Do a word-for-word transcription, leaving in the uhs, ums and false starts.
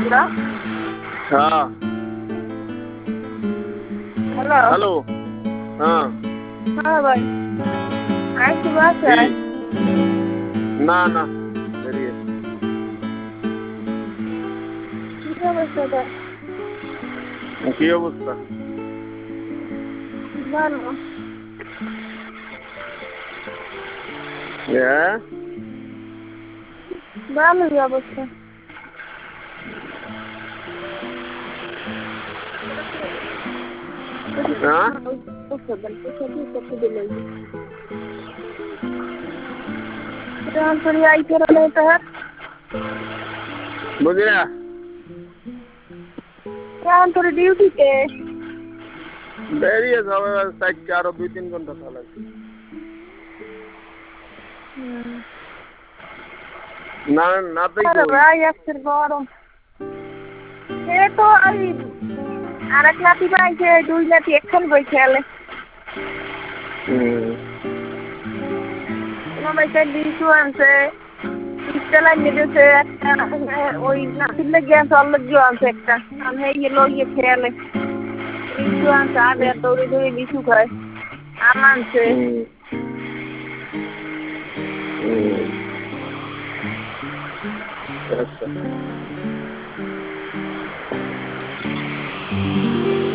Hello? हाँ Hello? Hello हाँ हाँ भाई आज की बात है ठीक ना ना चलिए কি অবস্থা তোর কি অবস্থা ভালো হ্যাঁ ভালোই অবস্থা हाँ তোর আই করে লেতে है বুঝলা এখন তোর ডিউটিতে বেরিয়ে যাবে সাইডকে আরো দুই তিন ঘন্টা চালাচ্ছি না না তাই আরে ভাই আজকের গরম সে তো আমি আর এক নাতি পাইছে দুই নাতি একখান বই খেলে মোবাইলটা দিয়েছু আনছে ইস্টেলাই মেরেছে একটা ওই নাতির লেগে আনছে ওর লেগেও আনছে একটা আমি এই লইয়ে খেলে লিচু আনছে আগে দৌড়ে দৌড়ে লিচু খায় আম আনছে আচ্ছা